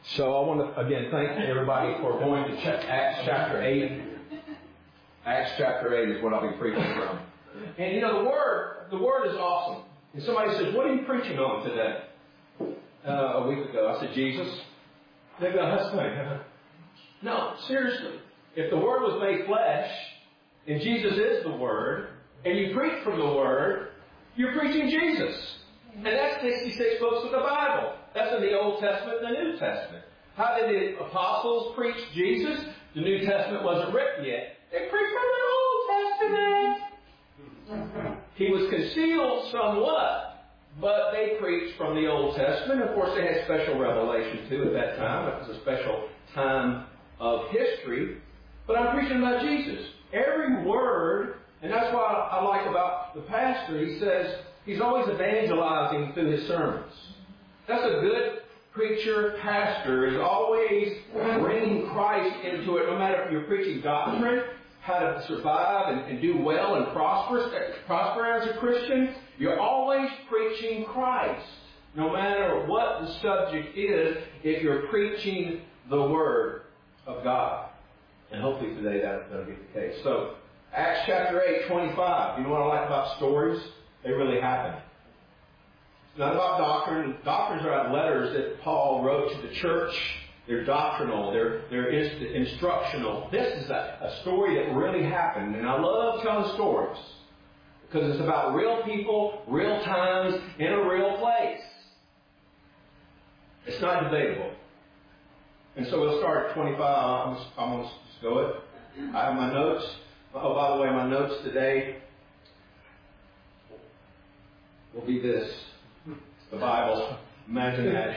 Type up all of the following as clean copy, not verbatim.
So I want to, again, thank everybody for going to Acts chapter 8. Acts chapter 8 is what I'll be preaching from. And you know, the Word is awesome. And somebody says, what are you preaching on today? A week ago, I said, Jesus. They go, that's funny. No, seriously. If the Word was made flesh, and Jesus is the Word, and you preach from the Word, you're preaching Jesus. And that's 66 books of the Bible. That's in the Old Testament and the New Testament. How did the apostles preach Jesus? The New Testament wasn't written yet. They preached from the Old Testament. He was concealed somewhat, but they preached from the Old Testament. Of course, they had special revelation too at that time. It was a special time of history. But I'm preaching about Jesus. Every word, and that's what I like about the pastor. He says he's always evangelizing through his sermons. That's a good preacher, pastor, is always bringing Christ into it, no matter if you're preaching doctrine, how to survive and do well and prosper as a Christian. You're always preaching Christ, no matter what the subject is, if you're preaching the Word of God. And hopefully today that'll be the case. So, Acts chapter 8, 25. You know what I like about stories? They really happen. It's not about doctrine. Doctrines are letters that Paul wrote to the church. They're doctrinal. They're instructional. This is a story that really happened. And I love telling stories. Because it's about real people, real times, in a real place. It's not debatable. And so we'll start at 25. I'm going to just go it. I have my notes. Oh, by the way, my notes today will be this. The Bible. Imagine that.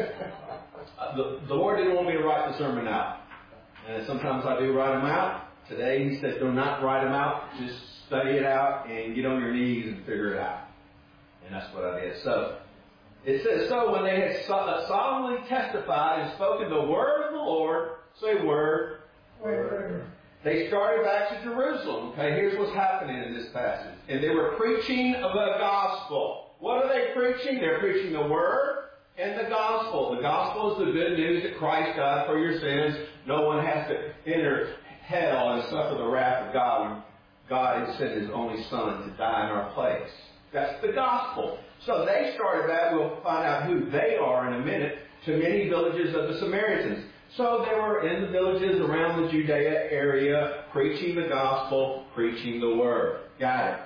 The Lord didn't want me to write the sermon out. And sometimes I do write them out. Today He said, do not write them out. Just study it out and get on your knees and figure it out. And that's what I did. So, it says, so when they had solemnly testified and spoken the word of the Lord, say word. Word. They started back to Jerusalem. Okay, here's what's happening in this passage. And they were preaching the gospel. What are they preaching? They're preaching the Word and the gospel. The gospel is the good news that Christ died for your sins. No one has to enter hell and suffer the wrath of God when God had sent His only Son to die in our place. That's the gospel. So they started that. We'll find out who they are in a minute. To many villages of the Samaritans. So they were in the villages around the Judea area, preaching the gospel, preaching the Word. Got it.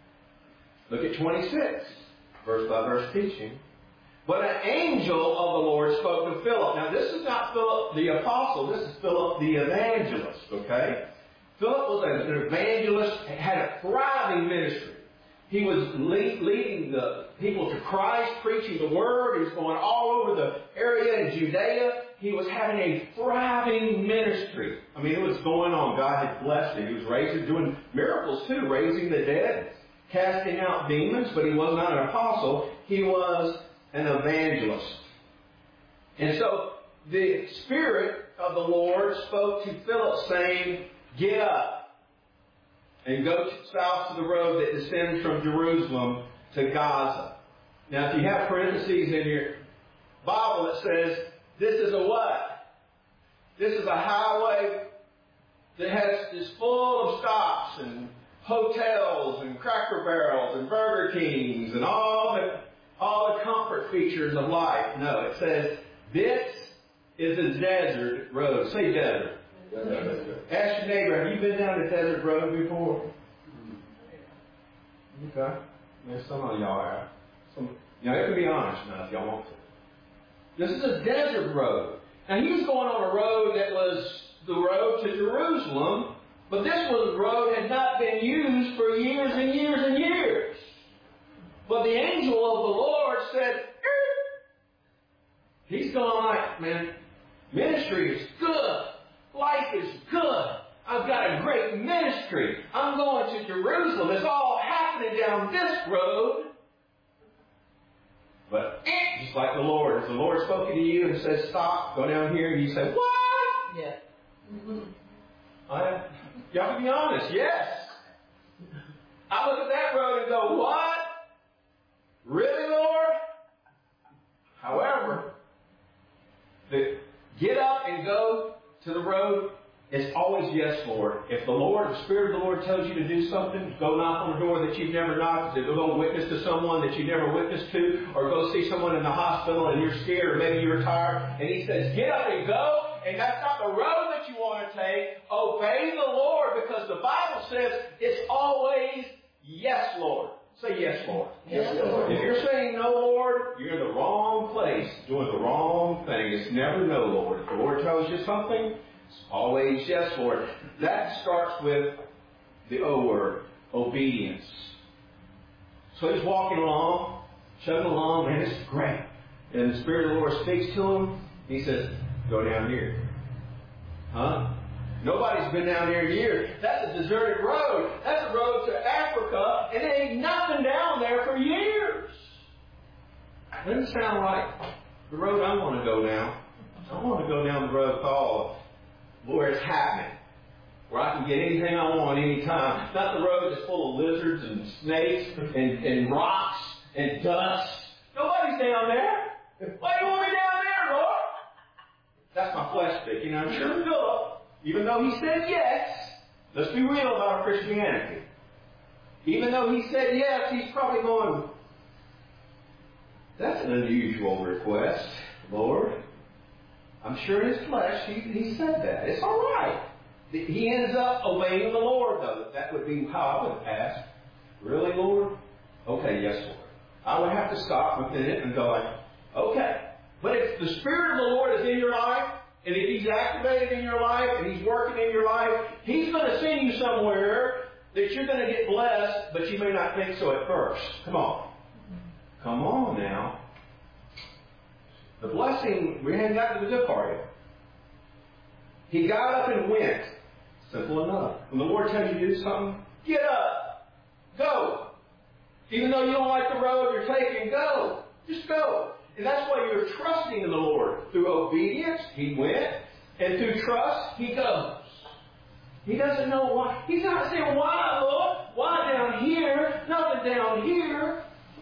Look at 26. Verse by verse teaching. But an angel of the Lord spoke to Philip. Now this is not Philip the apostle. This is Philip the evangelist. Okay? Philip was an evangelist, had a thriving ministry. He was leading the people to Christ, preaching the Word. He was going all over the area in Judea. He was having a thriving ministry. I mean, it was going on. God had blessed him. He was doing miracles too, raising the dead, casting out demons, but he was not an apostle. He was an evangelist. And so the Spirit of the Lord spoke to Philip saying, get up and go south to the road that descends from Jerusalem to Gaza. Now, if you have parentheses in your Bible, it says, this is a what? This is a highway that is full of stops and hotels and Cracker Barrels and Burger Kings and all the comfort features of life. No, it says, this is a desert road. Say desert. Ask your neighbor, have you been down the desert road before? Okay. There's some of y'all have. You can be honest now if y'all want to. This is a desert road. Now he was going on a road that was the road to Jerusalem, but this road had not been used for years and years and years. But the angel of the Lord said, he's going like, man, ministry is good. Life is good. I've got a great ministry. I'm going to Jerusalem. It's all happening down this road. But just like the Lord, if the Lord spoke to you and says, stop, go down here, and you say, what? Yeah. You have to be honest. Yes. I look at that road and go, what? Really, Lord? However, The get up and go to the road, it's always yes, Lord. If the Spirit of the Lord tells you to do something, go knock on a door that you've never knocked, go witness to someone that you never witnessed to, or go see someone in the hospital and you're scared, or maybe you're tired, and He says, get up and go, and that's not the road that you want to take. Obey the Lord, because the Bible says it's always yes, Lord. Say yes, Lord. Yes, Lord. If you're saying no, Lord, you're in the wrong place, doing the wrong thing. It's never no, Lord. If the Lord tells you something, it's always yes, Lord. That starts with the O word, obedience. So he's walking along, chugging along, man, this is great. And the Spirit of the Lord speaks to him. He says, go down here. Huh? Nobody's been down there in years. That's a deserted road. That's a road to Africa, and there ain't nothing down there for years. Doesn't sound like the road I want to go down. I want to go down the road called where it's happening, where I can get anything I want anytime. Not the road that's full of lizards and snakes and rocks and dust. Nobody's down there. Why do you want me down there, Lord? That's my flesh speaking. I'm sure Philip, even though he said yes, let's be real about our Christianity. Even though he said yes, he's probably going, that's an unusual request, Lord. I'm sure in his flesh he said that. It's all right. He ends up obeying the Lord, though. That would be how I would ask. Really, Lord? Okay, yes, Lord. I would have to stop within it and go like, okay. But if the Spirit of the Lord is in your life, and if He's activated in your life, and He's working in your life, He's going to send you somewhere that you're going to get blessed, but you may not think so at first. Come on. Come on now. The blessing, we hadn't got to the good part yet. He got up and went. Simple enough. When the Lord tells you to do something, get up. Go. Even though you don't like the road you're taking, go. Just go. And that's why you're trusting in the Lord. Through obedience, He went. And through trust, He goes. He doesn't know why. He's not saying, why, Lord? Why down here? Nothing down here.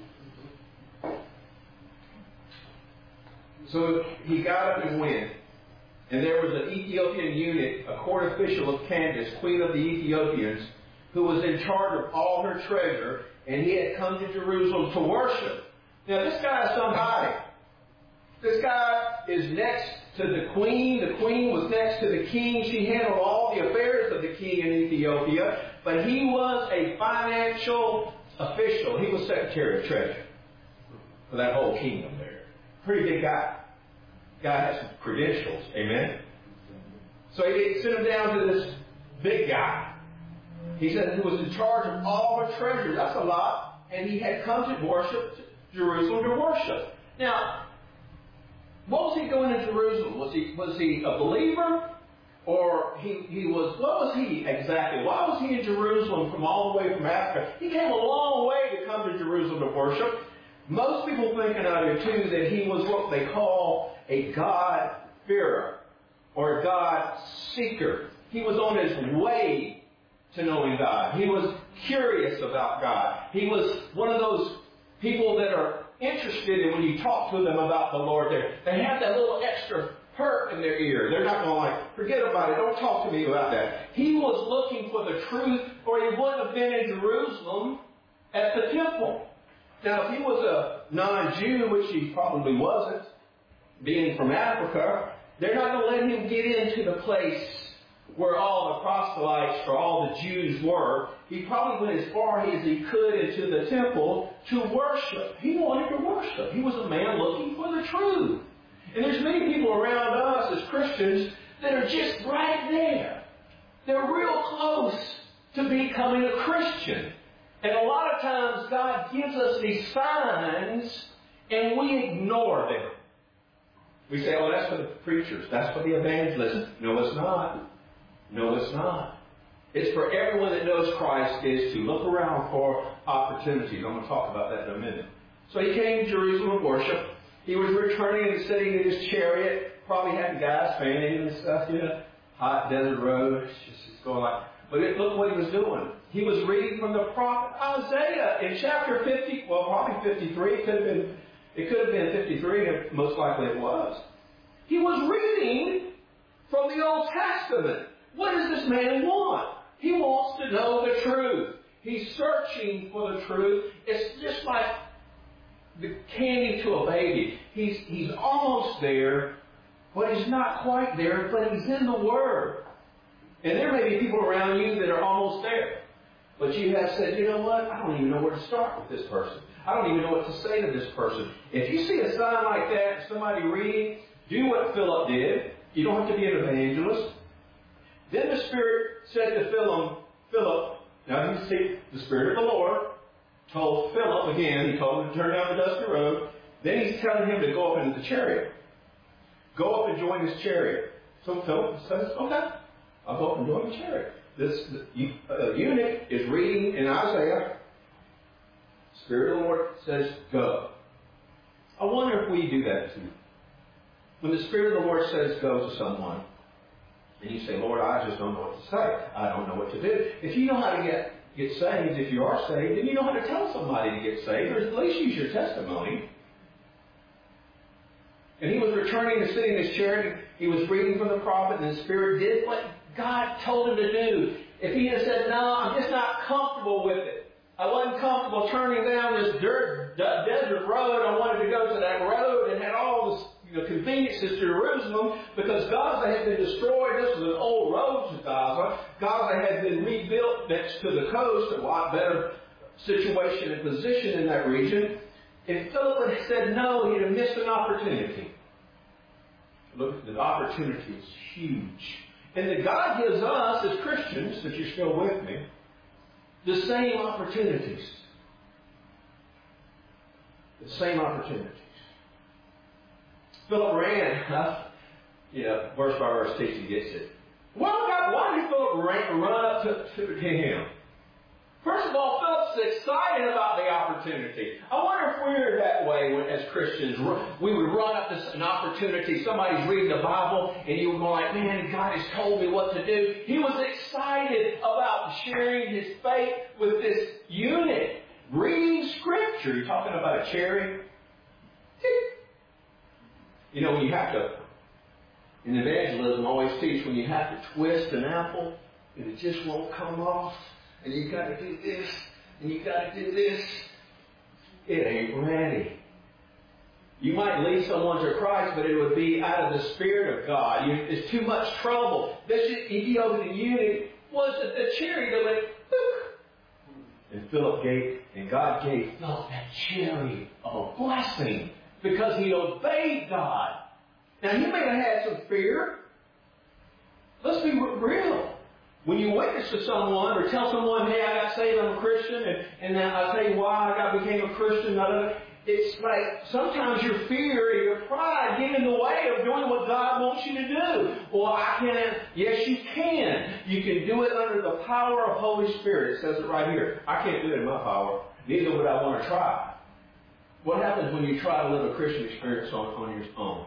So he got up and went. And there was an Ethiopian eunuch, a court official of Candace, queen of the Ethiopians, who was in charge of all her treasure, and he had come to Jerusalem to worship. Now this guy is somebody. This guy is next to the queen. The queen was next to the king. She handled all the affairs of the king in Ethiopia. But he was a financial official. He was Secretary of Treasury for that whole kingdom there. Pretty big guy. Guy has some credentials. Amen? So he sent him down to this big guy. He said he was in charge of all her treasure. That's a lot. And he had come to worship Jerusalem to worship. Now, what was he doing in Jerusalem? Was he a believer? Or he was, what was he exactly? Why was he in Jerusalem from all the way from Africa? He came a long way to come to Jerusalem to worship. Most people thinking out here too that he was what they call a God-fearer or a God-seeker. He was on his way to knowing God. He was curious about God. He was one of those people that are interested in when you talk to them about the Lord. They have that little extra hurt in their ear. They're not going to forget about it. Don't talk to me about that. He was looking for the truth, or he wouldn't have been in Jerusalem at the temple. Now, if he was a non-Jew, which he probably wasn't, being from Africa, they're not going to let him get into the place where all the proselytes or all the Jews were. He probably went as far as he could into the temple to worship. He wanted to worship. He was a man looking for the truth. And there's many people around us as Christians that are just right there. They're real close to becoming a Christian. And a lot of times God gives us these signs and we ignore them. We say, oh, that's for the preachers. That's for the evangelists. No, it's not. No, it's not. It's for everyone that knows Christ is to look around for opportunities. I'm going to talk about that in a minute. So he came to Jerusalem to worship. He was returning and sitting in his chariot. Probably had guys fanning and stuff, hot desert road. Just going like, but look what he was doing. He was reading from the prophet Isaiah in chapter 50, well, probably 53. It could have been 53, and most likely it was. He was Testament. What does this man want? He wants to know the truth. He's searching for the truth. It's just like the candy to a baby. He's almost there, but he's not quite there, but he's in the Word. And there may be people around you that are almost there. But you have said, you know what? I don't even know where to start with this person. I don't even know what to say to this person. If you see a sign like that, somebody reading, do what Philip did. You don't have to be an evangelist. Then the Spirit said to Philip, now you see, the Spirit of the Lord told Philip, again, he told him to turn down the dusty road. Then he's telling him to go up into the chariot. Go up and join his chariot. So Philip says, okay, I'll go up and join the chariot. This eunuch is reading in Isaiah. Spirit of the Lord says, go. I wonder if we do that too. When the Spirit of the Lord says go to someone, and you say, Lord, I just don't know what to say. I don't know what to do. If you know how to get saved, if you are saved, then you know how to tell somebody to get saved, or at least use your testimony. And he was returning to sit in his chair. He was reading from the prophet, and the Spirit did what God told him to do. If he had said, no, I'm just not comfortable with it. I wasn't comfortable turning down this desert road. I wanted to go to that road and had all this conveniences to Jerusalem because Gaza had been destroyed. This was an old road to Gaza. Gaza had been rebuilt next to the coast, a lot better situation and position in that region. If Philip had said no, he'd have missed an opportunity. Look, the opportunity is huge. And that God gives us as Christians, if you're still with me, the same opportunities. The same opportunities. Philip ran, verse by verse teaching gets it. Why did Philip run up to him? First of all, Philip's excited about the opportunity. I wonder if we're that way as Christians. We would run up to an opportunity. Somebody's reading the Bible, and you would go like, man, God has told me what to do. He was excited about sharing his faith with this eunuch. Reading Scripture. You're talking about a cherry? You know, when you have to, in evangelism, I always teach when you have to twist an apple, and it just won't come off. And you got to do this, and you got to do this. It ain't ready. You might lead someone to Christ, but it would be out of the Spirit of God. It's too much trouble. This Ethiopian eunuch was the cherry that went, boop. And Philip gave, and God gave Philip that cherry of a blessing because he obeyed God. Now, he may have had some fear. Let's be real. When you witness to someone or tell someone, hey, I got saved, I'm a Christian, and I'll tell you why I became a Christian, it's like sometimes your fear and your pride get in the way of doing what God wants you to do. Well, I can't. Yes, you can. You can do it under the power of Holy Spirit. It says it right here. I can't do it in my power. Neither would I want to try. What happens when you try to live a Christian experience on your own?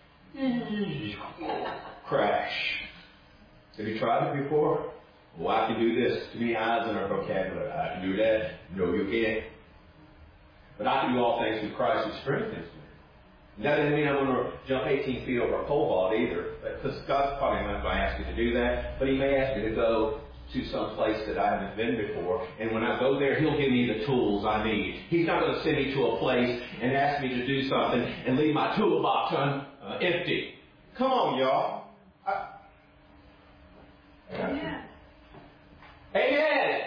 Crash. Have you tried it before? Well, I can do this. Too many eyes in our vocabulary. I can do that. No, you can't. But I can do all things through Christ who strengthens me. That doesn't mean I'm going to jump 18 feet over a pole vault either, because God's probably not going to ask you to do that. But He may ask you to go to some place that I haven't been before. And when I go there, He'll give me the tools I need. He's not going to send me to a place and ask me to do something and leave my toolbox empty. Come on, y'all. Amen. Amen.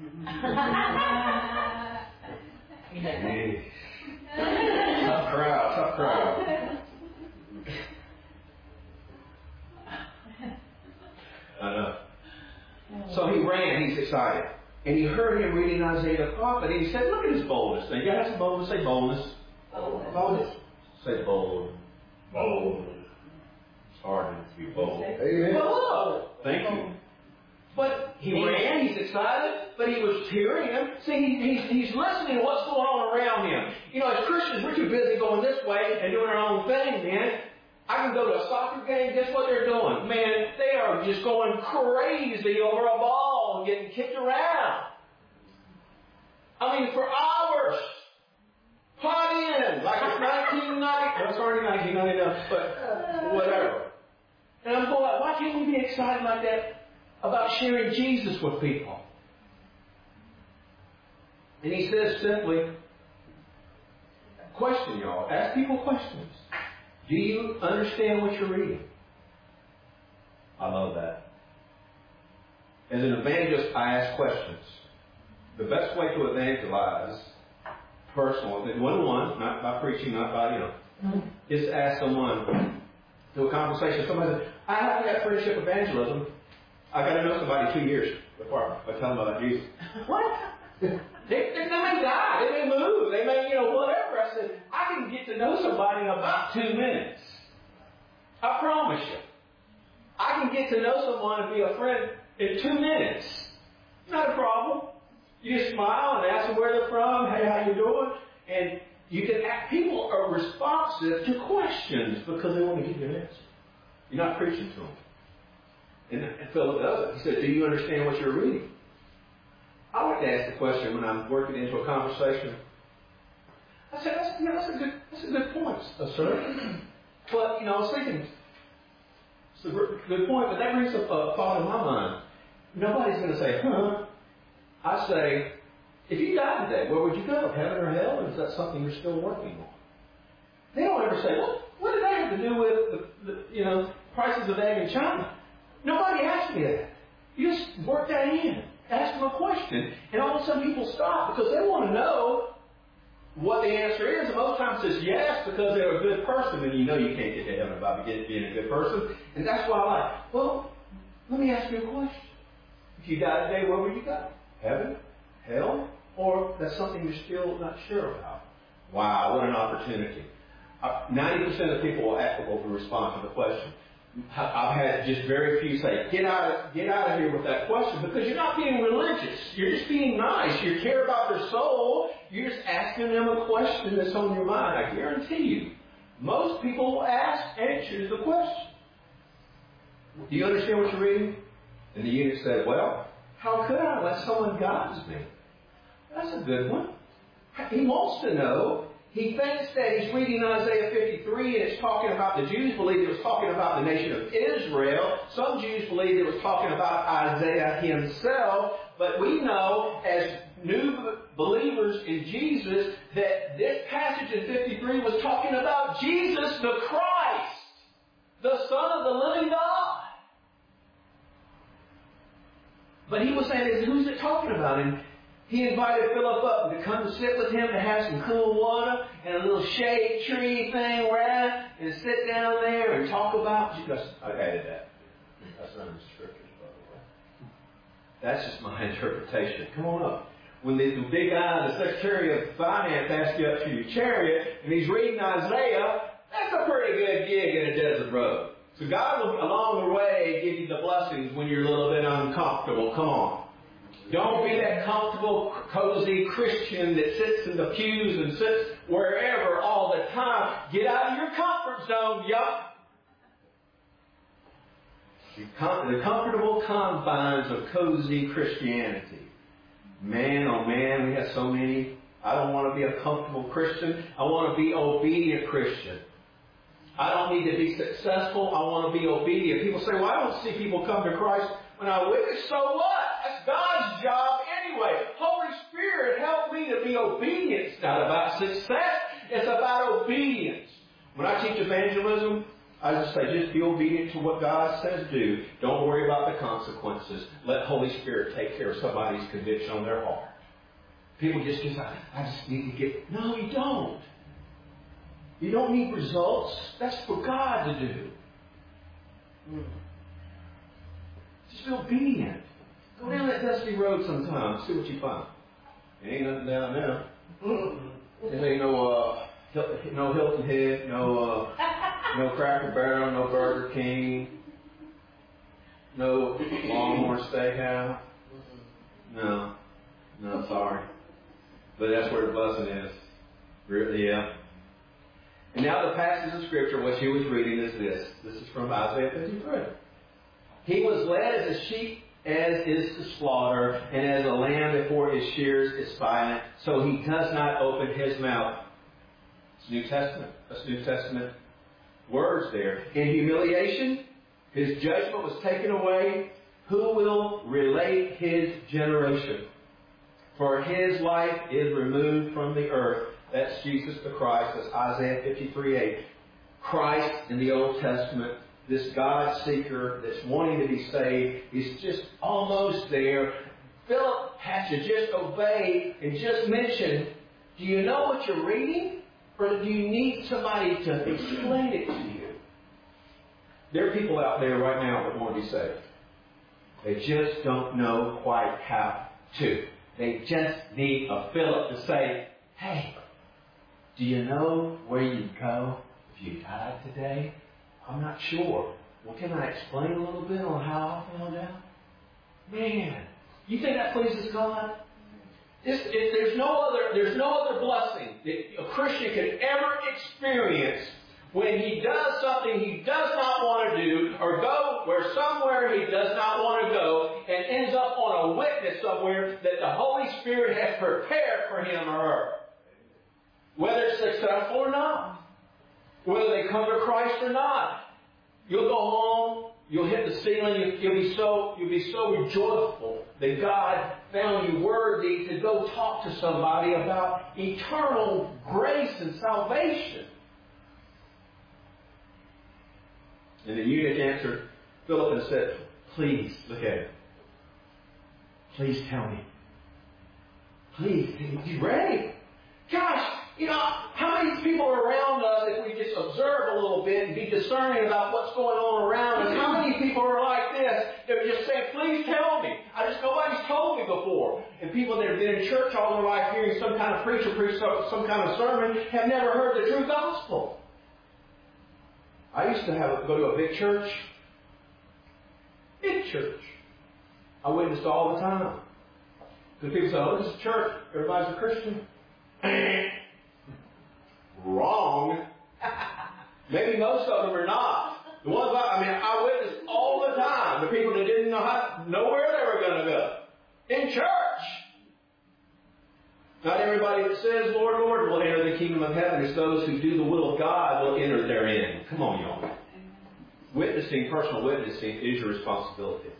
Tough crowd. I know. So he ran, he's excited. And he heard him reading Isaiah the prophet, and he said, look at his boldness. Now, you got some boldness. Say boldness. Boldness. Say bold. Bold. It's hard to be bold. Amen. Hello. Thank you. But he ran, he's excited, but he was hearing him. See, he's listening to what's going on around him. You know, as Christians, we're too busy going this way and doing our own thing, man. I can go to a soccer game, guess what they're doing? Man, they are just going crazy over a ball and getting kicked around. I mean, for hours. Pot in, like it's 1990. It's already 1999, but whatever. And I'm going, why can't we be excited? excited like that about sharing Jesus with people. And he says simply, question, y'all. Ask people questions. Do you understand what you're reading? I love that. As an evangelist, I ask questions. The best way to evangelize, personal, one-on-one, not by preaching, not by, is to ask someone, through a conversation, somebody says, I haven't got friendship evangelism. I got to know somebody 2 years before I tell them about Jesus. What? They may die. They may move. They may, whatever. I said, I can get to know somebody in about 2 minutes. I promise you. I can get to know someone and be a friend in 2 minutes. Not a problem. You just smile and ask them where they're from. Hey, how you doing? And you can ask. People are responsive to questions because they want to give you an answer. You're not preaching to them. And Philip does it. He said, do you understand what you're reading? I like to ask the question when I'm working into a conversation. I said, that's a good point, sir. But, I was thinking, it's a good point, but that brings up a thought in my mind. Nobody's going to say, huh? I say, if you died today, where would you go? Heaven or hell? Or is that something you're still working on? They don't ever say, well, what did that have to do with the prices of egg in China? Nobody asked me that. You just work that in. Ask them a question. And all of a sudden people stop because they want to know what the answer is. And most times it's yes because they're a good person. And you can't get to heaven by being a good person. And that's why I like, well, let me ask you a question. If you died today, where would you go? Heaven? Hell? Or that's something you're still not sure about? Wow, what an opportunity. 90% of people will respond to the question. I've had just very few say, get out of here with that question, because you're not being religious. You're just being nice. You care about their soul. You're just asking them a question that's on your mind. I guarantee you. Most people will ask and choose the question. Do you understand what you're reading? And the eunuch said, well, how could I unless someone guides me? That's a good one. He wants to know. He thinks that he's reading Isaiah 53 and it's talking about, the Jews believed it was talking about the nation of Israel. Some Jews believed it was talking about Isaiah himself. But we know as new believers in Jesus that this passage in 53 was talking about Jesus the Christ, the Son of the living God. But he was saying, who's it talking about? And he invited Philip up to come to sit with him to have some cool water and a little shade tree thing around and sit down there and talk about Jesus. I added that. That's not in the scriptures, by the way. That's just my interpretation. Come on up. When the big guy, the Secretary of Finance, asks you up to your chariot and he's reading Isaiah, that's a pretty good gig in a desert road. So God will, along the way, give you the blessings when you're a little bit uncomfortable. Come on. Don't be that comfortable, cozy Christian that sits in the pews and sits wherever all the time. Get out of your comfort zone, yup. The comfortable confines of cozy Christianity. Man, oh man, we have so many. I don't want to be a comfortable Christian. I want to be obedient Christian. I don't need to be successful. I want to be obedient. People say, well, I don't see people come to Christ when I witness. So what? That's God's job anyway. Holy Spirit, help me to be obedient. It's not about success. It's about obedience. When I teach evangelism, I just say, just be obedient to what God says do. Don't worry about the consequences. Let Holy Spirit take care of somebody's conviction on their heart. People just say, I just need to get... No, you don't. You don't need results. That's for God to do. Just be obedient. Go down that dusty road sometime. See what you find. There ain't nothing down there. There ain't no Hilton Head, no Cracker Barrel, no Burger King, no Longhorn Steakhouse. No, sorry. But that's where the blessing is. Really, yeah. And now the passage of Scripture, what she was reading, is this. This is from Isaiah 53. He was led as a sheep as is to slaughter, and as a lamb before his shears is silent, so he does not open his mouth. It's New Testament. That's New Testament words there. In humiliation, His judgment was taken away. Who will relate his generation? For his life is removed from the earth. That's Jesus the Christ. That's Isaiah 53:8. Christ in the Old Testament, this God seeker that's wanting to be saved, is just almost there. Philip has to just obey and just mention, do you know what you're reading? Or do you need somebody to explain it to you? There are people out there right now that want to be saved. They just don't know quite how to. They just need a Philip to say, hey, do you know where you go if you died today? I'm not sure. Well, can I explain a little bit on how I found out? Man, you think that pleases God? There's no other blessing that a Christian can ever experience when he does something he does not want to do, or go somewhere he does not want to go, and ends up on a witness somewhere that the Holy Spirit has prepared for him or her. Whether it's successful or not. Whether they come to Christ or not. You'll go home, you'll hit the ceiling, you'll be so rejoiceful that God found you worthy to go talk to somebody about eternal grace and salvation. And the eunuch answered Philip and said, please, look at it. Please tell me. Please, you ready? Gosh, how many people are around us if we just observe a little bit and be discerning about what's going on around us? How many people are like this? They're just saying, please tell me. Nobody's told me before. And people that have been in church all their life hearing some kind of preacher preach some kind of sermon have never heard the true gospel. I used to go to a big church. Big church. I witnessed all the time. Because people say, oh, this is church. Everybody's a Christian. Wrong. Maybe most of them are not. The ones I witnessed all the time. The people that didn't know where they were going to go. In church. Not everybody that says, Lord, Lord, will enter the kingdom of heaven. It's those who do the will of God will enter therein. Come on, y'all. Personal witnessing is your responsibility.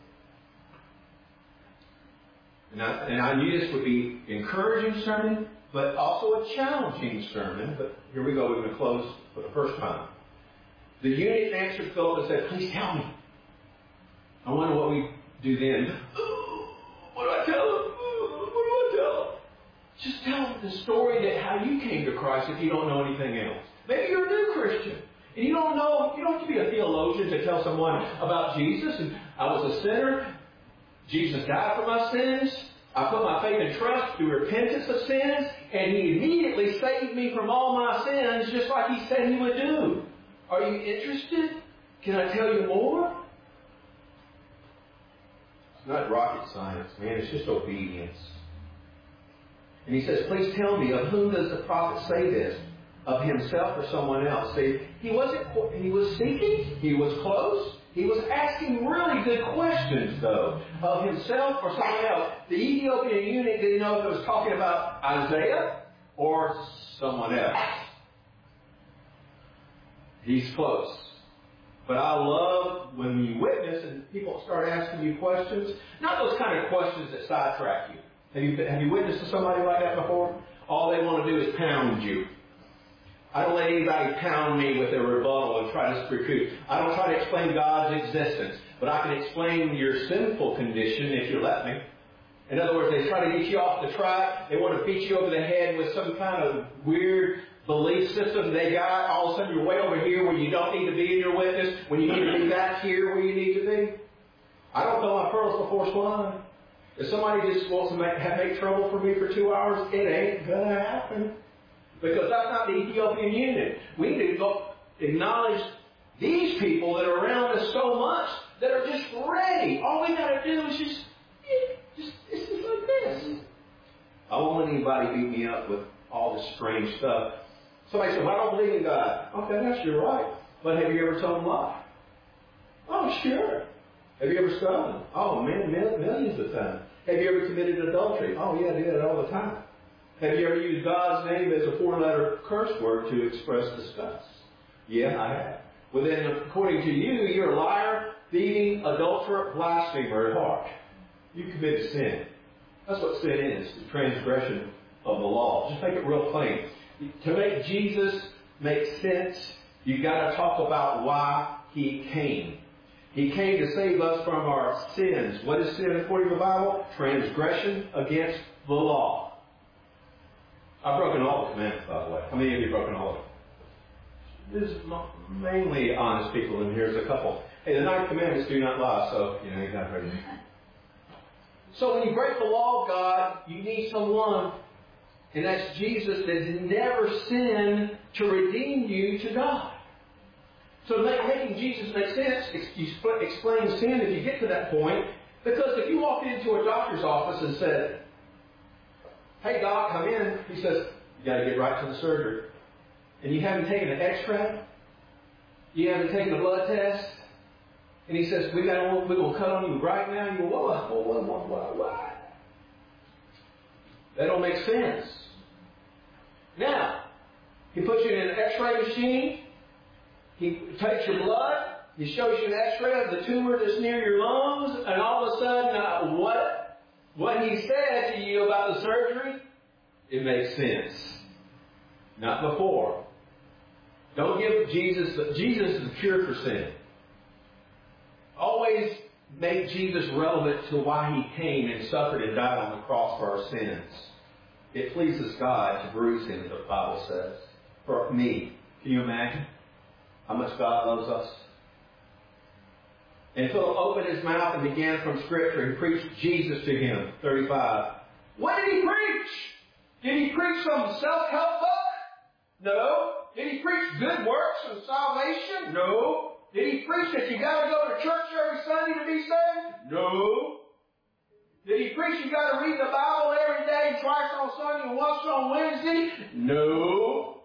And I knew this would be an encouraging sermon, but also a challenging sermon. But here we go. We're going to close for the first time. The eunuch answered Philip and said, please tell me. I wonder what we do then. What do I tell him? What do I tell him? Just tell them the story that how you came to Christ if you don't know anything else. Maybe you're a new Christian. And you don't have to be a theologian to tell someone about Jesus. And I was a sinner. Jesus died for my sins. I put my faith and trust through repentance of sins. And He immediately saved me from all my sins just like He said He would do. Are you interested? Can I tell you more? It's not rocket science, man. It's just obedience. And he says, please tell me, of whom does the prophet say this? Of himself or someone else? See, he was seeking, he was close, he was asking really good questions, though. Of himself or someone else. The Ethiopian eunuch didn't know if it was talking about Isaiah or someone else. He's close. But I love when you witness and people start asking you questions. Not those kind of questions that sidetrack you. Have you witnessed to somebody like that before? All they want to do is pound you. I don't let anybody pound me with a rebuttal and try to recruit. I don't try to explain God's existence, but I can explain your sinful condition if you let me. In other words, they try to get you off the track. They want to beat you over the head with some kind of weird belief system they got. All of a sudden you're way over here where you don't need to be in your witness, when you need to be back here where you need to be. I don't tell my pearls before swine. If somebody just wants to make trouble for me for 2 hours, it ain't going to happen. Because that's not the Ethiopian eunuch. We need to go acknowledge these people that are around us so much that are just ready. All we got to do is just this is like this. I won't let anybody beat me up with all this strange stuff. Somebody said, well, I don't believe in God. Okay, that's your right. But have you ever told a lie? Oh, sure. Have you ever stolen? Oh, man, millions of times. Have you ever committed adultery? Oh, yeah, I do that all the time. Have you ever used God's name as a 4-letter curse word to express disgust? Yeah, I have. Well, then, according to you, you're a liar, thieving, adulterer, blasphemer at heart, you committed sin. That's what sin is, the transgression of the law. Just make it real plain. To make Jesus make sense, you've got to talk about why He came. He came to save us from our sins. What is sin according to the Bible? Transgression against the law. I've broken all the commandments, by the way. How many of you have broken all of them? There's mainly honest people in here. There's a couple. Hey, the 9th commandment is do not lie, so, you got ready. So when you break the law of God, you need someone, and that's Jesus, that has never sinned to redeem you to God. So making Jesus make sense, you explain sin if you get to that point, because if you walked into a doctor's office and said, "Hey doc, come in," he says, "You got to get right to the surgery." And you haven't taken an x-ray, you haven't taken a blood test, and he says, we're going to cut on you right now. You go, what? That don't make sense. Now, he puts you in an x-ray machine, he takes your blood, he shows you an x-ray of the tumor that's near your lungs, and all of a sudden, what he said to you about the surgery, it makes sense. Not before. Don't give Jesus is the cure for sin. Always make Jesus relevant to why He came and suffered and died on the cross for our sins. It pleases God to bruise Him, the Bible says. For me. Can you imagine how much God loves us? And Philip opened his mouth and began from Scripture and preached Jesus to him. 35. What did he preach? Did he preach some self-help book? No. Did he preach good works and salvation? No. Did he preach that you got to go to church every Sunday to be saved? No. Did he preach you got to read the Bible every day, twice on Sunday and once on Wednesday? No.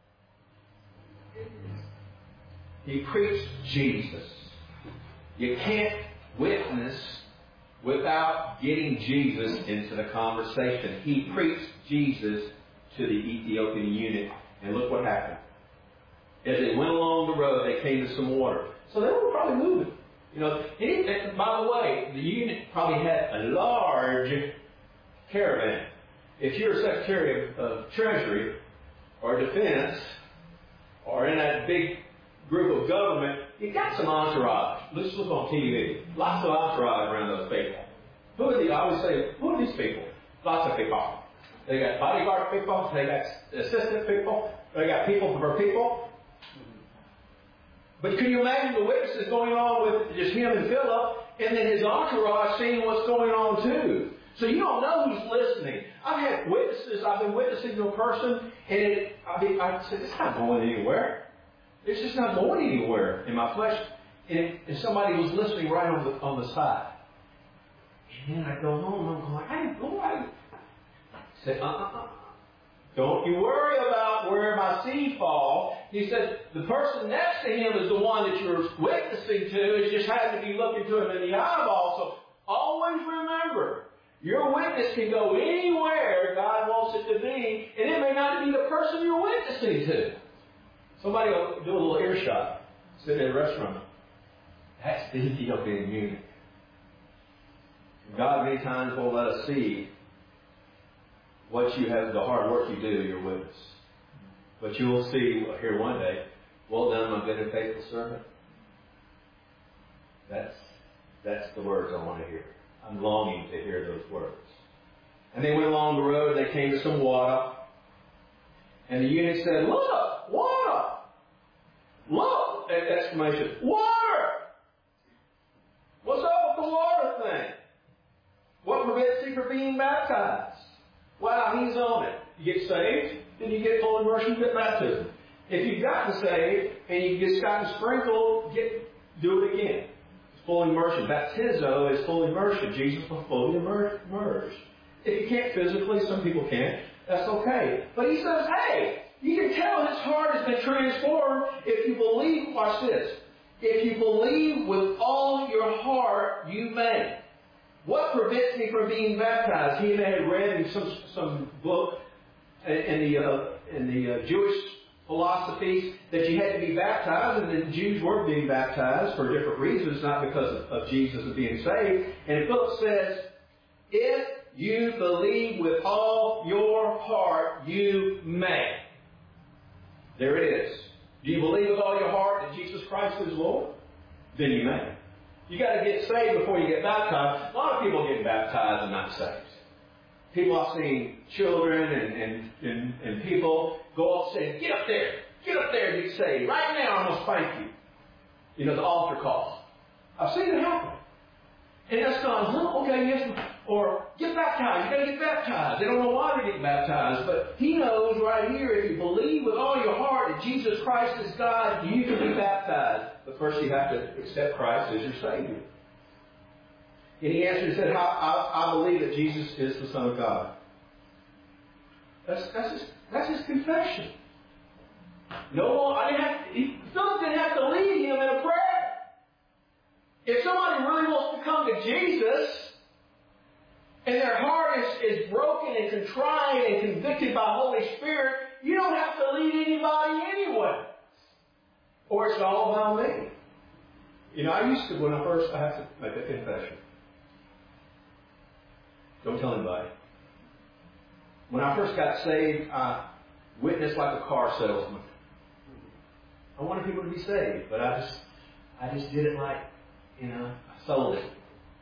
He preached Jesus. You can't witness without getting Jesus into the conversation. He preached Jesus to the Ethiopian eunuch. And look what happened. As they went along the road, they came to some water. So they were probably moving. And by the way, the eunuch probably had a large caravan. If you're a Secretary of Treasury or Defense or in that big group of government, you got some entourage. Let's look on TV. Lots of entourage around those people. I always say, who are these people? Lots of people. They got bodyguard people. They got assistant people. They got people for people. But can you imagine the witnesses going on with just him and Philip, and then his entourage seeing what's going on too? So you don't know who's listening. I've had witnesses. I've been witnessing to a person, and I said, "It's not going anywhere. It's just not going anywhere in my flesh." And somebody was listening right on the side. And then I go home. I'm going, "I didn't go right." He said, "Don't you worry about where my seed falls." He said, "The person next to him is the one that you're witnessing to. It's just happened to be looking to him in the eyeball. So always remember, your witness can go anywhere God wants it to be, and it may not be the person you're witnessing to." Somebody will do a little earshot, sit in a restaurant. That's the Ethiopian eunuch. God many times will let us see what you have, the hard work you do, your witness. But you will see here one day, "Well done, my good and faithful servant." That's the words I want to hear. I'm longing to hear those words. And they went along the road, they came to some water. And the eunuch said, "Look, water! Look!" Exclamation. "Water! What's up with the water thing? What prevents you from being baptized?" Wow, he's on it. You get saved, then you get full immersion, you get baptism. If you've gotten saved and you've just gotten sprinkled, do it again. It's full immersion. Baptizo is full immersion. Jesus was fully immersed. If you can't physically, some people can't, that's okay. But he says, hey, you can tell his heart has been transformed if you believe, watch this, if you believe with all your heart, you may. What prevents me from being baptized? He had read in some book in the Jewish philosophies that you had to be baptized, and the Jews were being baptized for different reasons, not because of Jesus and being saved. And Philip says, if you believe with all your heart, you may. There it is. Do you believe with all your heart that Jesus Christ is Lord? Then you may. You got to get saved before you get baptized. A lot of people get baptized and not saved. People I've seen, children and people go up saying, get up there and get saved. Right now I'm going to spank you. You know, the altar call. I've seen it happen. And that's gone, okay, yes. Or get baptized. You got to get baptized. They don't know why they're getting baptized. But he knows right here, if you believe with all your heart that Jesus Christ is God, you can be baptized. But first you have to accept Christ as your Savior. And he answered and said, I believe that Jesus is the Son of God. That's his confession. No more, Philip didn't have to lead him in a prayer. If somebody really wants to come to Jesus, and their heart is broken and contrite and convicted by the Holy Spirit, you don't have to lead anybody anyway. Or it's all about me. You know, I have to make a confession. Don't tell anybody. When I first got saved, I witnessed like a car salesman. I wanted people to be saved, but I just did it like, I sold it.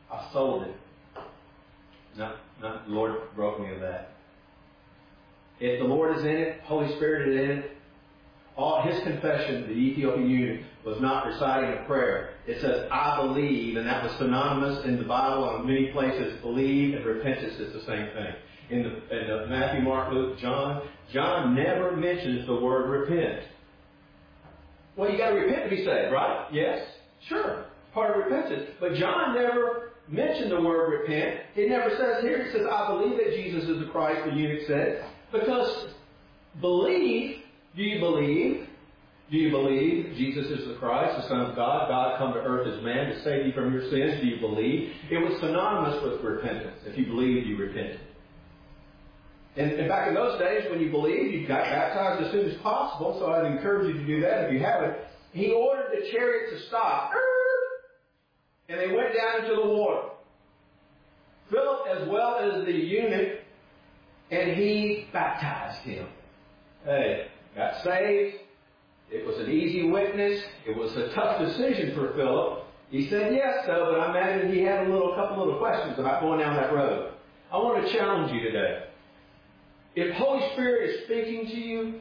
No, the Lord broke me of that. If the Lord is in it, Holy Spirit is in it, all his confession, the Ethiopian eunuch, was not reciting a prayer. It says, I believe, and that was synonymous in the Bible in many places. Believe and repentance is the same thing. In the Matthew, Mark, Luke, John never mentions the word repent. Well, you got to repent to be saved, right? Yes, sure, part of repentance. But John never mentioned the word repent. It never says here. It says, I believe that Jesus is the Christ, the eunuch said. Because believe, do you believe? Do you believe Jesus is the Christ, the Son of God? God come to earth as man to save you from your sins. Do you believe? It was synonymous with repentance. If you believe, you repented. And back in those days, when you believed, you got baptized as soon as possible. So I'd encourage you to do that if you haven't. He ordered the chariot to stop. And they went down into the water. Philip as well as the eunuch. And he baptized him. Hey, got saved. It was an easy witness. It was a tough decision for Philip. He said yes, though, but I imagine he had a couple little questions about going down that road. I want to challenge you today. If Holy Spirit is speaking to you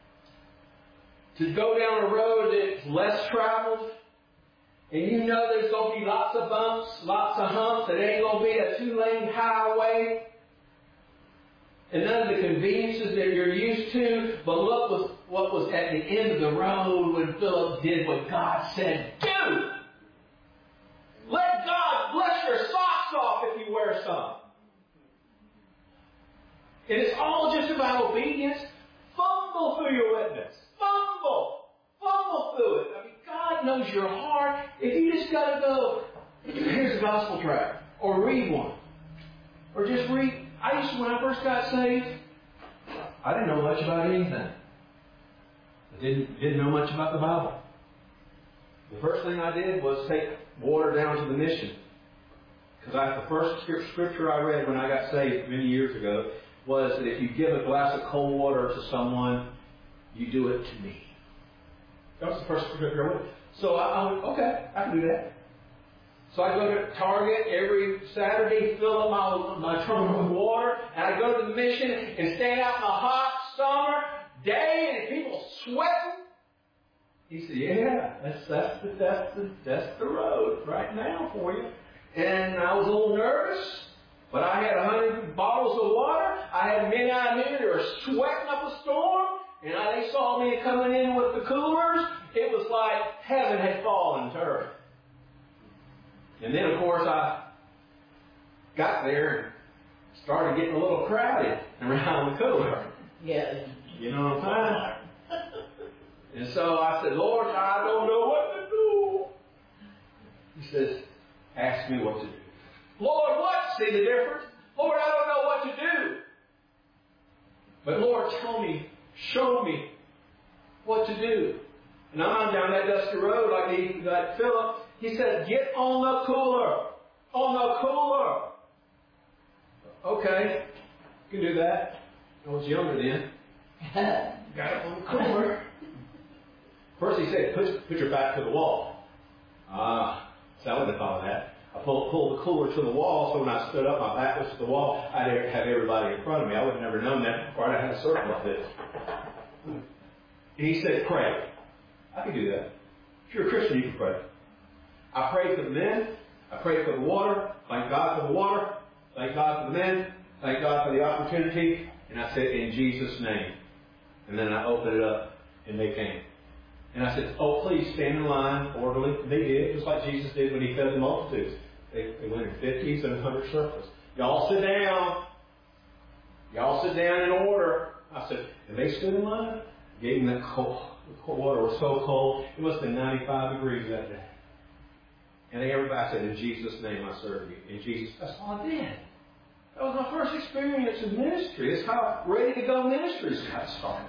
to go down a road that's less traveled, and you know there's going to be lots of bumps, lots of humps, it ain't going to be a 2-lane highway, and none of the conveniences that you're used to, but look what was at the end of the road when Philip did what God said, do! Let God bless your socks off if you wear some. And it's all just about obedience. Fumble through your witness. Fumble through it. I mean, God knows your heart. If you just got to go, here's a gospel tract, or read one, or just read. When I first got saved, I didn't know much about anything. I didn't know much about the Bible. The first thing I did was take water down to the mission. Because the first scripture I read when I got saved many years ago was that if you give a glass of cold water to someone, you do it to me. That was the first scripture I read. So I went, okay, I can do that. So I go to Target every Saturday, fill up my trunk with water, and I go to the mission and stand out in a hot summer day, and people sweating. He said, yeah, that's the road right now for you. And I was a little nervous, but I had 100 bottles of water. I had men I knew that were sweating up a storm, and they saw me coming in with the coolers. It was like heaven had fallen to earth. And then, of course, I got there and started getting a little crowded around the cooler. Yes. You know what I'm saying? And so I said, Lord, I don't know what to do. He says, ask me what to do. Lord, what? See the difference? Lord, I don't know what to do. But Lord, tell me, show me. what to do. And I'm down that dusty road like Philip. He said, get on the cooler. On the cooler. Okay, you can do that. I was younger then. Got up on the cooler. First he said, put your back to the wall. So I wouldn't have thought of that. I pulled the cooler to the wall, so when I stood up, my back was to the wall. I'd have everybody in front of me. I would have never known that before. I'd have had a circle like this. And he said, pray. I can do that. If you're a Christian, you can pray. I prayed for the men. I prayed for the water. Thank God for the water. Thank God for the men. Thank God for the opportunity. And I said, in Jesus' name. And then I opened it up, and they came. And I said, oh, please stand in line orderly. They did, just like Jesus did when he fed the multitudes. They went in 50s and 100 circles. Y'all sit down. Y'all sit down in order. I said, and they stood in line. Gave them that cold. The cold water was so cold. It must have been 95 degrees that day. And everybody said, in Jesus' name I serve you. In Jesus, that's all I did. That was my first experience in ministry. It's how ready to go ministries got started.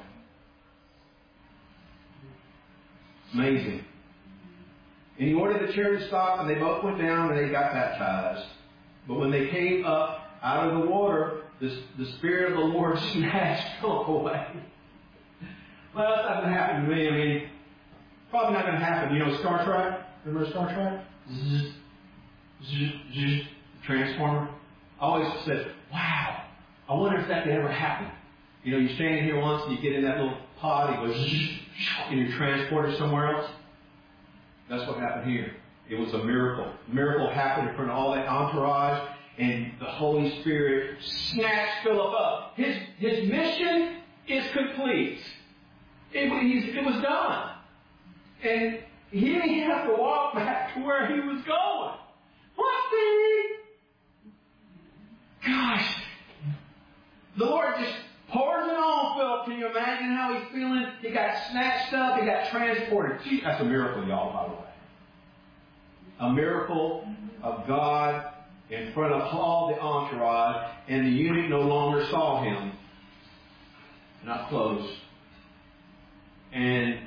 Amazing. And he ordered the chariot to stop, and they both went down and they got baptized. But when they came up out of the water, the Spirit of the Lord snatched them away. Well, that's not going to happen to me. I mean, probably not going to happen. You know Star Trek? Remember Star Trek? Zzz, zzz, zzz, Transformer. I always said, wow, I wonder if that could ever happen. You know, you're standing here once and you get in that little pod, it goes, and you're transported somewhere else. That's what happened here. It was a miracle. A miracle happened in front of all that entourage, and the Holy Spirit snatched Philip up. His mission is complete. It was done. And he didn't have to walk back to where he was going. Whoopsie! Gosh. The Lord just pours it on Philip. Can you imagine how he's feeling? He got snatched up. He got transported. Gee, that's a miracle, y'all, by the way. A miracle of God in front of all the entourage, and the eunuch no longer saw him. And I close. And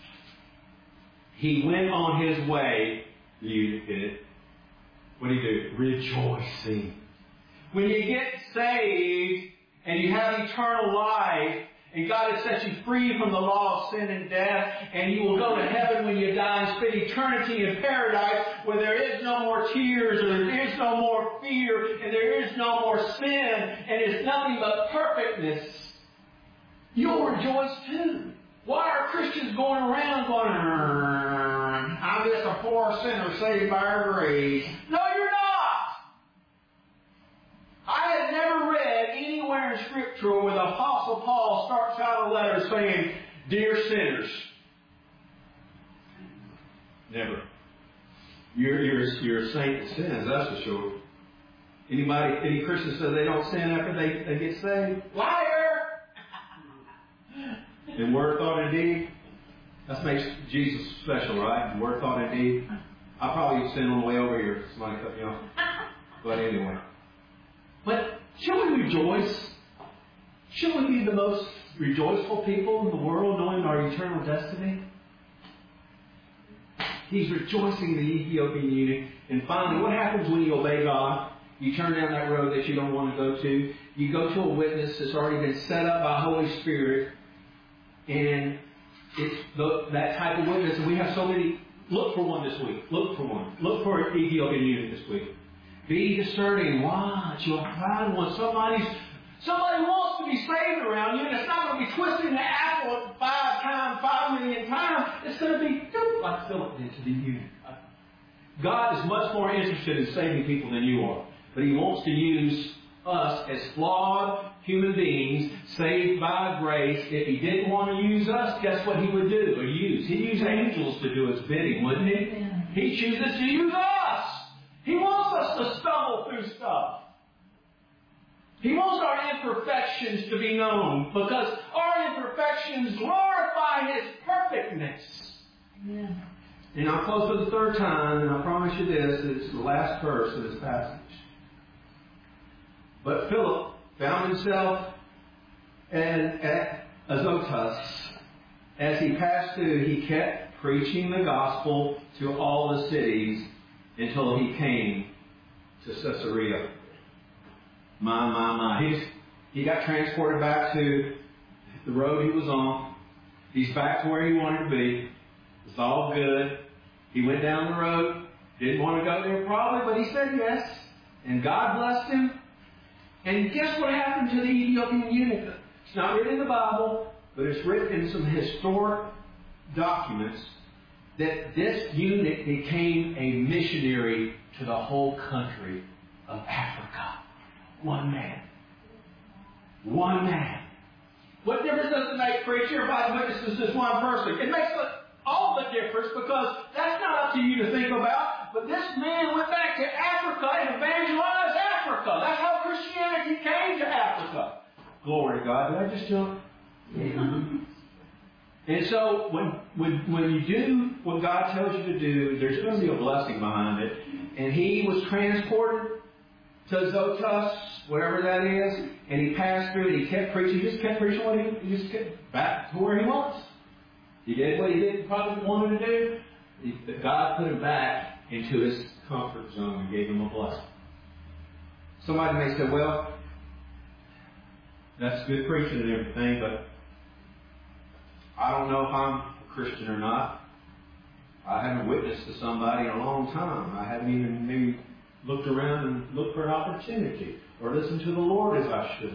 he went on his way, the eunuch did. What do you do? Rejoicing. When you get saved and you have eternal life, and God has set you free from the law of sin and death, and you will go to heaven when you die and spend eternity in paradise where there is no more tears, or there is no more fear, and there is no more sin, and it's nothing but perfectness, you'll rejoice too. Why are Christians going around going, I'm just a poor sinner saved by grace? No, you're not. I had never read anywhere in Scripture where the Apostle Paul starts out a letter saying, dear sinners. Never. You're a saint that sins, that's for sure. Any Christian says they don't sin after they get saved? Liar! In word, thought, and deed. That makes Jesus special, right? In word, thought, and deed. I probably sin on the way over here. Somebody cut me off. But anyway. But shall we rejoice? Shall we be the most rejoiceful people in the world knowing our eternal destiny? He's rejoicing the Ethiopian eunuch. And finally, what happens when you obey God? You turn down that road that you don't want to go to. You go to a witness that's already been set up by Holy Spirit. And it's that type of witness. And we have so many. Look for one this week. Look for one. Look for an Ethiopian eunuch this week. Be discerning. Watch. You'll find one. Somebody wants to be saved around you, and it's not going to be twisting the apple 5 million times. It's going to be like Philip did to the eunuch. God is much more interested in saving people than you are. But He wants to use us as flawed human beings saved by grace. If He didn't want to use us, guess what He would do? He'd use angels to do His bidding, wouldn't He? He chooses to use us. He wants us to stumble through stuff. He wants our imperfections to be known, because our imperfections glorify His perfectness. Yeah. And I'll close for the third time, and I promise you this, it's the last verse of this passage. But Philip found himself at Azotus, as he passed through, he kept preaching the gospel to all the cities until he came to Caesarea. My. He got transported back to the road he was on. He's back to where he wanted to be. It's all good. He went down the road. Didn't want to go there probably, but he said yes. And God blessed him. And guess what happened to the Ethiopian eunuch? It's not written in the Bible, but it's written in some historic documents that this eunuch became a missionary to the whole country of Africa. One man. One man. What difference does it make, preacher, if I witnesses this one person? It makes all the difference, because that's not up to you to think about. But this man went back to Africa and evangelized Africa. That's how Christianity came to Africa. Glory to God. Did I just jump? Yeah. And so when you do what God tells you to do, there's going to be a blessing behind it. And he was transported to Zotus, wherever that is, and he passed through and he kept preaching. He just kept preaching what he just kept back to where he was. He did what he didn't probably wanted to do. God put him back into his comfort zone and gave him a blessing. Somebody may say, well, that's good preaching and everything, but I don't know if I'm a Christian or not. I haven't witnessed to somebody in a long time. I haven't even maybe looked around and looked for an opportunity or listened to the Lord as I should.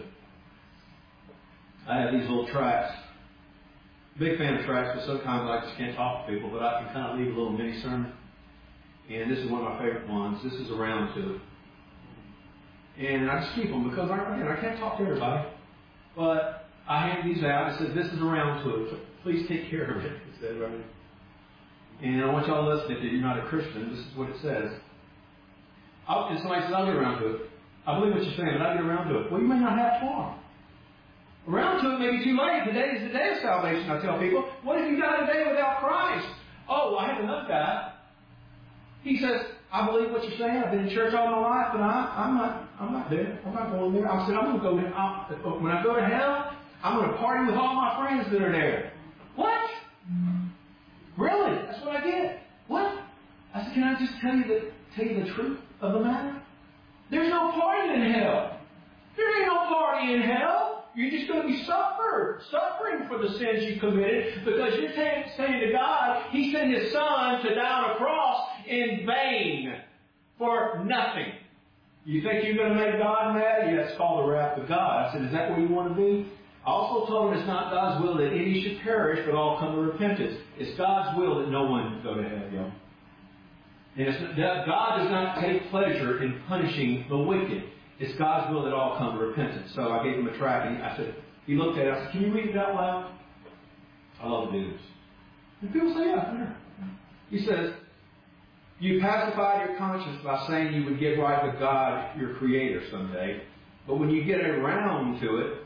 I have these little tracts. Big fan of tracts, but sometimes I just can't talk to people, but I can kind of leave a little mini sermon. And this is one of my favorite ones. This is around to it. And I just keep them because I can't talk to everybody. But I hand these out. It says, this is around to it. Please take care of it. It says right there. And I want y'all to listen. If you're not a Christian, this is what it says. And somebody says, I'll get around to it. I believe what you're saying, but I'll get around to it. Well, you may not have tomorrow. Around to it may be too late. Today is the day of salvation, I tell people. What if you die today without Christ? Oh, I have another guy. He says, I believe what you're saying. I've been in church all my life, but I'm not there. I'm not going there. I said, I'm going to go there. When I go to hell, I'm going to party with all my friends that are there. What? Really? That's what I get. What? I said, can I just tell you the truth of the matter? There's no party in hell. There ain't no party in hell. You're just going to be suffering for the sins you committed, because you're saying to God, He sent His Son to die on a cross in vain for nothing. You think you're going to make God mad? Yeah, it's called the wrath of God. I said, is that where you want to be? I also told him it's not God's will that any should perish, but all come to repentance. It's God's will that no one go to hell, y'all. And God does not take pleasure in punishing the wicked. It's God's will that all come to repentance. So I gave him a tract, and I said, he looked at it, I said, can you read it out loud? I love to do this. And people say, yeah. He says, you pacified your conscience by saying you would get right with God, your Creator, someday. But when you get around to it,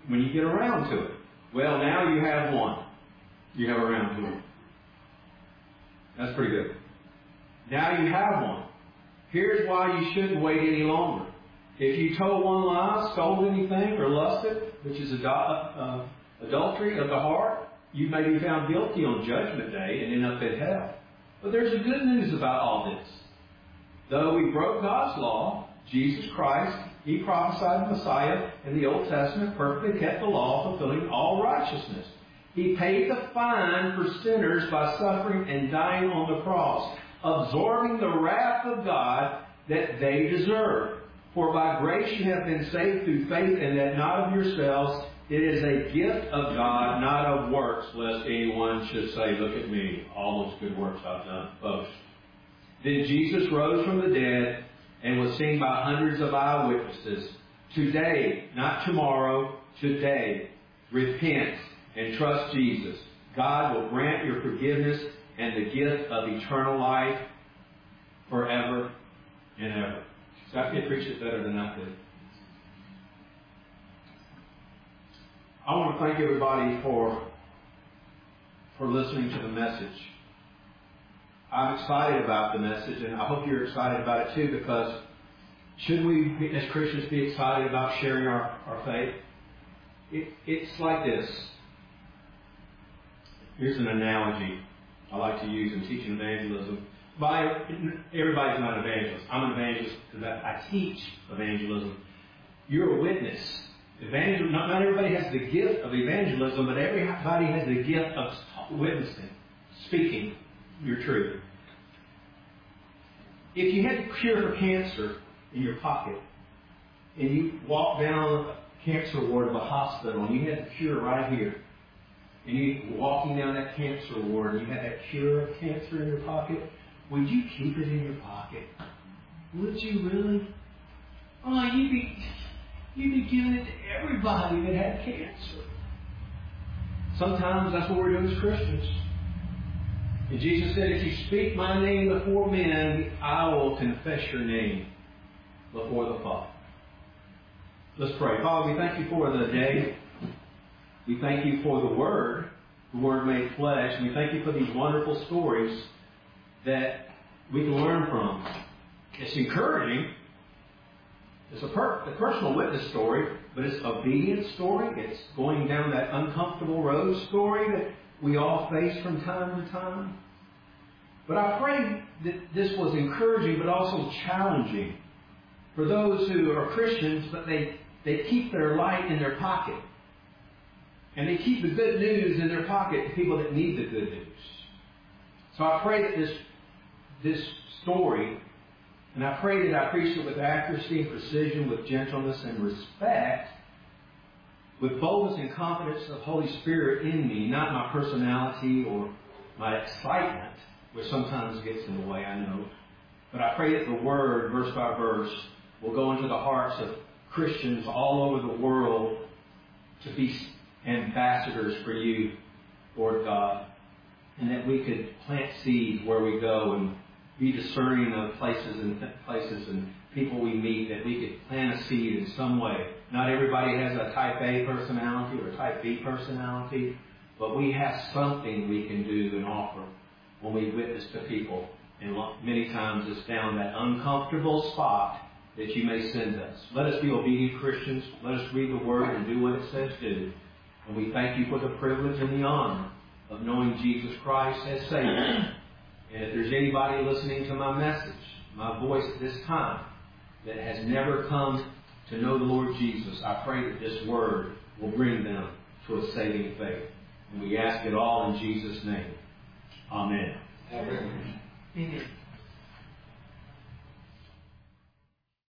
well, now you have one. You have around to it. That's pretty good. Now you have one. Here's why you shouldn't wait any longer. If you told one lie, stole anything, or lusted, which is adultery of the heart, you may be found guilty on Judgment Day and end up in hell. But there's a good news about all this. Though we broke God's law, Jesus Christ, He prophesied the Messiah in the Old Testament, perfectly kept the law, fulfilling all righteousness. He paid the fine for sinners by suffering and dying on the cross, absorbing the wrath of God that they deserve. For by grace you have been saved through faith, and that not of yourselves. It is a gift of God, not of works, lest anyone should say, look at me, all those good works I've done. Boast. Then Jesus rose from the dead and was seen by hundreds of eyewitnesses. Today, not tomorrow, today, repent and trust Jesus. God will grant your forgiveness and the gift of eternal life forever and ever. So I can't preach it better than I did. I want to thank everybody for listening to the message. I'm excited about the message, and I hope you're excited about it too, because should we, as Christians, be excited about sharing our faith? It's like this. Here's an analogy I like to use in teaching evangelism. Everybody's not an evangelist. I'm an evangelist because I teach evangelism. You're a witness. Not everybody has the gift of evangelism, but everybody has the gift of witnessing, speaking your truth. If you had the cure for cancer in your pocket, and you walk down a cancer ward of a hospital, and you had the cure right here, and you're walking down that cancer ward, and you had that cure of cancer in your pocket, would you keep it in your pocket? Would you really? Oh, you'd be giving it to everybody that had cancer. Sometimes that's what we're doing as Christians. And Jesus said, if you speak my name before men, I will confess your name before the Father. Let's pray. Father, we thank you for the day. We thank you for the Word made flesh. And we thank you for these wonderful stories that we can learn from. It's encouraging. It's a personal witness story, but it's an obedience story. It's going down that uncomfortable road story that we all face from time to time. But I pray that this was encouraging but also challenging for those who are Christians, but they keep their light in their pocket. And they keep the good news in their pocket to people that need the good news. So I pray that this story, and I pray that I preach it with accuracy and precision, with gentleness and respect, with boldness and confidence of the Holy Spirit in me, not my personality or my excitement, which sometimes gets in the way, I know. But I pray that the Word, verse by verse, will go into the hearts of Christians all over the world to be ambassadors for you, Lord God. And that we could plant seeds where we go and be discerning of places and people we meet, that we could plant a seed in some way. Not everybody has a type A personality or a type B personality, but we have something we can do and offer when we witness to people. And many times it's down that uncomfortable spot that you may send us. Let us be obedient Christians. Let us read the Word and do what it says do. And we thank you for the privilege and the honor of knowing Jesus Christ as Savior. And if there's anybody listening to my message, my voice at this time, that has never come to know the Lord Jesus, I pray that this Word will bring them to a saving faith. And we ask it all in Jesus' name. Amen. Amen. Amen.